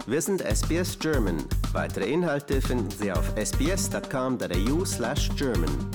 Wir sind SBS German. Weitere Inhalte finden Sie auf sbs.com.au/German.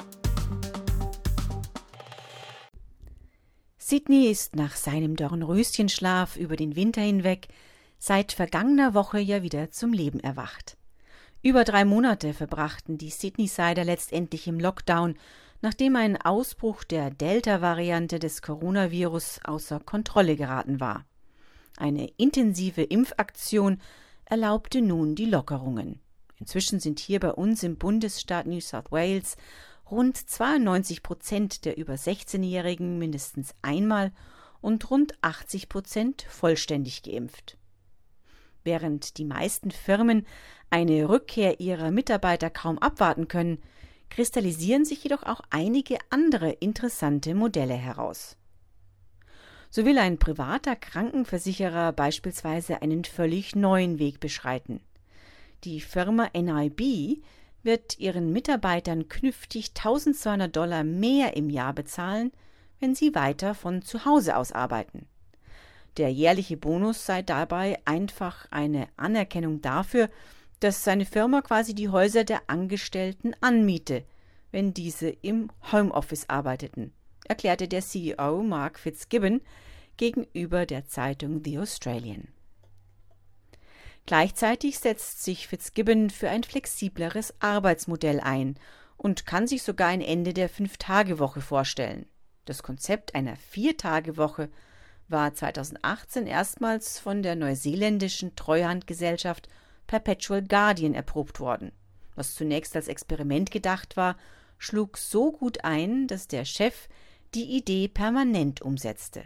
Sydney ist nach seinem Dornröschenschlaf über den Winter hinweg seit vergangener Woche ja wieder zum Leben erwacht. Über 3 Monate verbrachten die Sydneysider letztendlich im Lockdown, nachdem ein Ausbruch der Delta-Variante des Coronavirus außer Kontrolle geraten war. Eine intensive Impfaktion erlaubte nun die Lockerungen. Inzwischen sind hier bei uns im Bundesstaat New South Wales rund 92% der über 16-Jährigen mindestens einmal und rund 80% vollständig geimpft. Während die meisten Firmen eine Rückkehr ihrer Mitarbeiter kaum abwarten können, kristallisieren sich jedoch auch einige andere interessante Modelle heraus. So will ein privater Krankenversicherer beispielsweise einen völlig neuen Weg beschreiten. Die Firma NIB wird ihren Mitarbeitern künftig $1.200 mehr im Jahr bezahlen, wenn sie weiter von zu Hause aus arbeiten. Der jährliche Bonus sei dabei einfach eine Anerkennung dafür, dass seine Firma quasi die Häuser der Angestellten anmiete, wenn diese im Homeoffice arbeiteten, erklärte der CEO Mark Fitzgibbon gegenüber der Zeitung The Australian. Gleichzeitig setzt sich Fitzgibbon für ein flexibleres Arbeitsmodell ein und kann sich sogar ein Ende der 5-Tage-Woche vorstellen. Das Konzept einer 4-Tage-Woche war 2018 erstmals von der neuseeländischen Treuhandgesellschaft Perpetual Guardian erprobt worden. Was zunächst als Experiment gedacht war, schlug so gut ein, dass der Chef die Idee permanent umsetzte.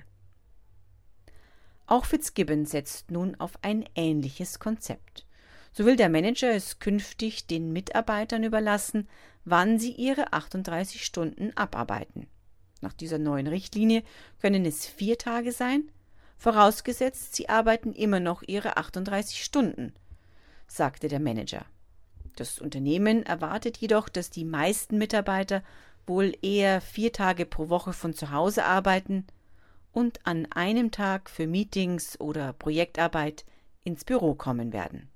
Auch Fitzgibbon setzt nun auf ein ähnliches Konzept. So will der Manager es künftig den Mitarbeitern überlassen, wann sie ihre 38 Stunden abarbeiten. Nach dieser neuen Richtlinie können es 4 Tage sein, vorausgesetzt, sie arbeiten immer noch ihre 38 Stunden, sagte der Manager. Das Unternehmen erwartet jedoch, dass die meisten Mitarbeiter wohl eher 4 Tage pro Woche von zu Hause arbeiten und an einem Tag für Meetings oder Projektarbeit ins Büro kommen werden.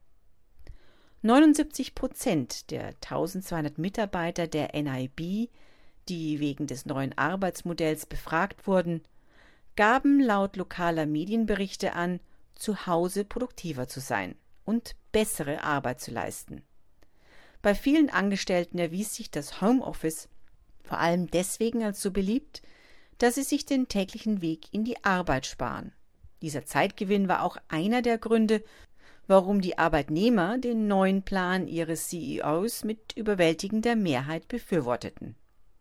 79% der 1200 Mitarbeiter der NIB, die wegen des neuen Arbeitsmodells befragt wurden, gaben laut lokaler Medienberichte an, zu Hause produktiver zu sein und bessere Arbeit zu leisten. Bei vielen Angestellten erwies sich das Homeoffice vor allem deswegen als so beliebt, dass sie sich den täglichen Weg in die Arbeit sparen. Dieser Zeitgewinn war auch einer der Gründe, warum die Arbeitnehmer den neuen Plan ihres CEOs mit überwältigender Mehrheit befürworteten.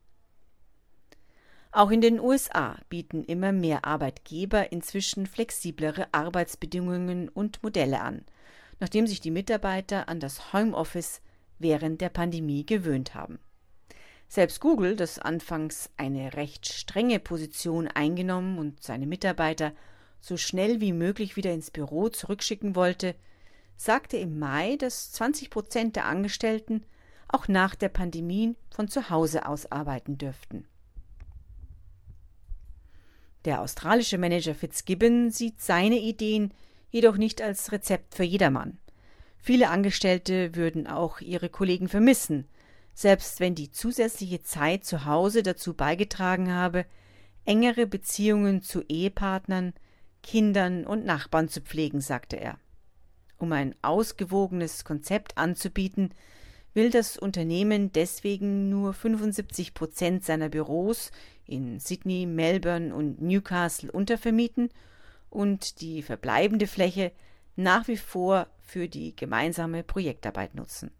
Auch in den USA bieten immer mehr Arbeitgeber inzwischen flexiblere Arbeitsbedingungen und Modelle an, nachdem sich die Mitarbeiter an das Homeoffice während der Pandemie gewöhnt haben. Selbst Google, das anfangs eine recht strenge Position eingenommen und seine Mitarbeiter so schnell wie möglich wieder ins Büro zurückschicken wollte, sagte im Mai, dass 20% der Angestellten auch nach der Pandemie von zu Hause aus arbeiten dürften. Der australische Manager Fitzgibbon sieht seine Ideen jedoch nicht als Rezept für jedermann. Viele Angestellte würden auch ihre Kollegen vermissen, selbst wenn die zusätzliche Zeit zu Hause dazu beigetragen habe, engere Beziehungen zu Ehepartnern, Kindern und Nachbarn zu pflegen, sagte er. Um ein ausgewogenes Konzept anzubieten, will das Unternehmen deswegen nur 75% seiner Büros in Sydney, Melbourne und Newcastle untervermieten und die verbleibende Fläche nach wie vor für die gemeinsame Projektarbeit nutzen.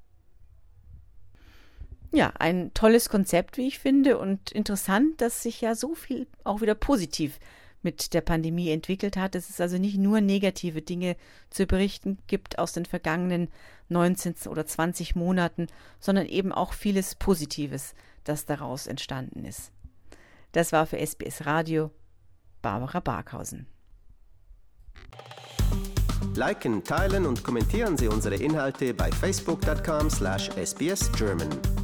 Ja, ein tolles Konzept, wie ich finde, und interessant, dass sich ja so viel auch wieder positiv mit der Pandemie entwickelt hat. Dass es also nicht nur negative Dinge zu berichten gibt aus den vergangenen 19 oder 20 Monaten, sondern eben auch vieles Positives, das daraus entstanden ist. Das war für SBS Radio Barbara Barkhausen. Liken, teilen und kommentieren Sie unsere Inhalte bei facebook.com/sbsgerman.